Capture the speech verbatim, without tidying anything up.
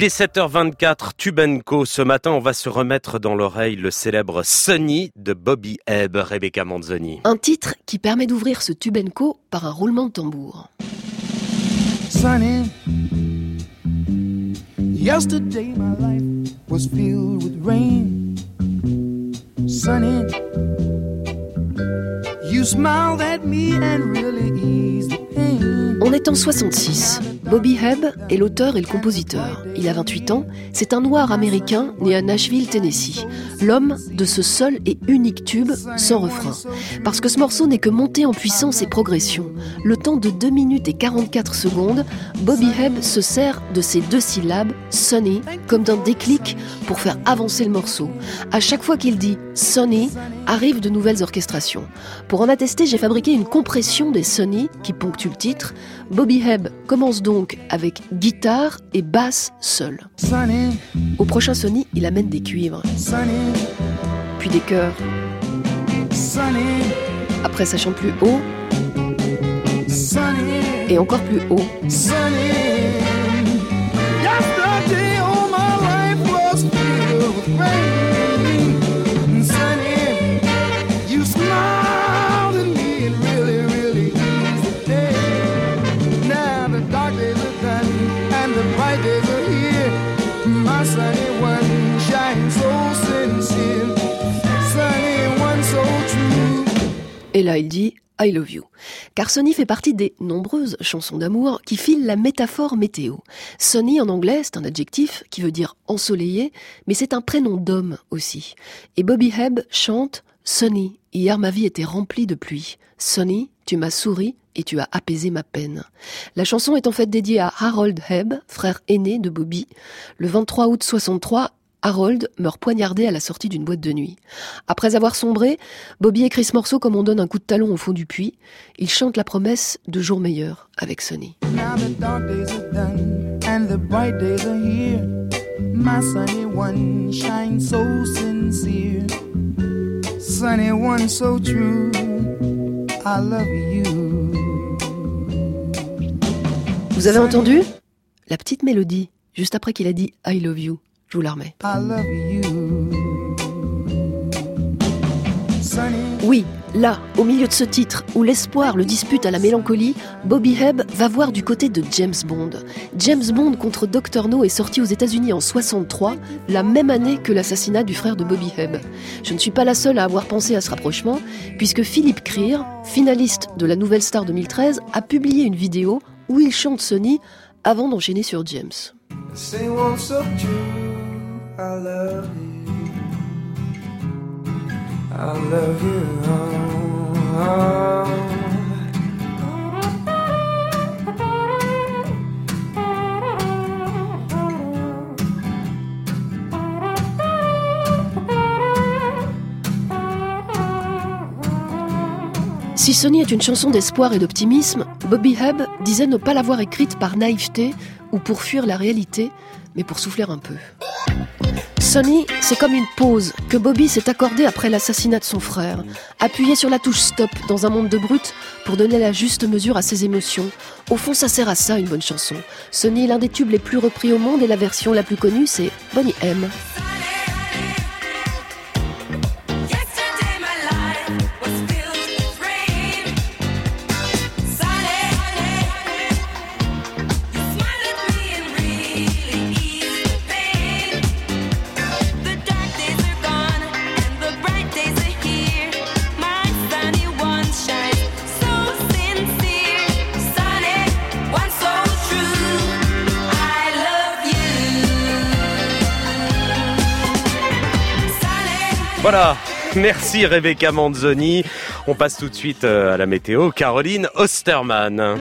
Il est sept heures vingt-quatre, Tube and Co. Ce matin, on va se remettre dans l'oreille le célèbre Sunny de Bobby Hebb, Rebecca Manzoni. Un titre qui permet d'ouvrir ce Tube and Co par un roulement de tambour. Sunny, yesterday my life was filled with rain. Sunny, you smiled at me and really eased the pain. On est en soixante-six. Bobby Hebb est l'auteur et le compositeur. Il a vingt-huit ans, c'est un noir américain né à Nashville, Tennessee. L'homme de ce seul et unique tube sans refrain. Parce que ce morceau n'est que montée en puissance et progression. Le temps de deux minutes et quarante-quatre secondes, Bobby Hebb se sert de ces deux syllabes, Sunny, comme d'un déclic pour faire avancer le morceau. À chaque fois qu'il dit Sunny, arrivent de nouvelles orchestrations. Pour en attester, j'ai fabriqué une compression des Sunny qui ponctue le titre. Bobby Hebb commence donc avec guitare et basse seule. Sunny, Au prochain Sunny, il amène des cuivres, sunny, puis des chœurs. sunny, Après, ça chante plus haut sunny, et encore plus haut. sunny. Yesterday all my life was filled with rain. Sunny, you smiled at me and really, really eased the day. Now the dark days are done and the bright days are here. My sunny one shines so sincere. Sunny one so true. Et là, il dit I love you. Car Sunny fait partie des nombreuses chansons d'amour qui filent la métaphore météo. Sunny en anglais, c'est un adjectif qui veut dire ensoleillé, mais c'est un prénom d'homme aussi. Et Bobby Hebb chante Sunny, hier ma vie était remplie de pluie. Sunny, tu m'as souri et tu as apaisé ma peine. La chanson est en fait dédiée à Harold Hebb, frère aîné de Bobby. Le vingt-trois août soixante-trois, Harold meurt poignardé à la sortie d'une boîte de nuit. Après avoir sombré, Bobby écrit ce morceau comme on donne un coup de talon au fond du puits. Il chante la promesse de jours meilleurs avec Sunny. Now the dark days are done and the bright days are here. My sunny one shines so sincere. Sunny one so true. I love you. Vous avez entendu ? La petite mélodie, juste après qu'il a dit I love you. Je vous la remets. I love you. Sunny. Oui, là, au milieu de ce titre, où l'espoir le dispute à la mélancolie, Bobby Hebb va voir du côté de James Bond. James Bond contre docteur No est sorti aux États-Unis en soixante-trois, la même année que l'assassinat du frère de Bobby Hebb. Je ne suis pas la seule à avoir pensé à ce rapprochement, puisque Philippe Krier, finaliste de la Nouvelle Star deux mille treize, a publié une vidéo où il chante Sunny avant d'enchaîner sur James. Say one so true. I love you. I love you. Oh, Si Sunny est une chanson d'espoir et d'optimisme, Bobby Hebb disait ne pas l'avoir écrite par naïveté ou pour fuir la réalité, mais pour souffler un peu. Sunny, c'est comme une pause que Bobby s'est accordée après l'assassinat de son frère. Appuyé sur la touche stop dans un monde de brutes pour donner la juste mesure à ses émotions. Au fond, ça sert à ça, une bonne chanson. Sunny est l'un des tubes les plus repris au monde et la version la plus connue, c'est Boney M. Voilà, merci Rebecca Manzoni. On passe tout de suite à la météo. Caroline Osterman.